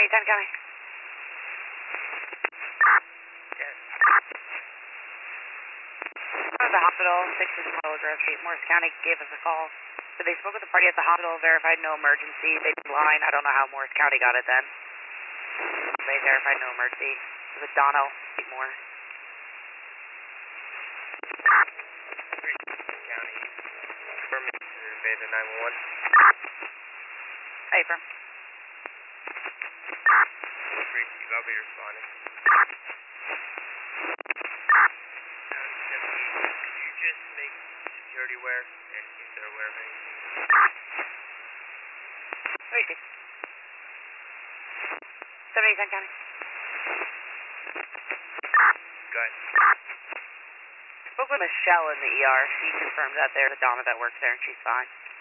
10 County. Yes. At the hospital, 6 is Grove Street. Morris County gave us a call. So they spoke with the party at the hospital, verified no emergency. They line. I don't know how Morris County got it then. They verified no emergency. It was Dono, more. County. Affirmative to Beta 911. Hey, from. I'll be responding. Could you just make security aware and see if they're aware of anything? Where is he? 70 County. Go ahead. Spoke with Michelle in the ER. She confirmed that there's a Donna that works there and she's fine.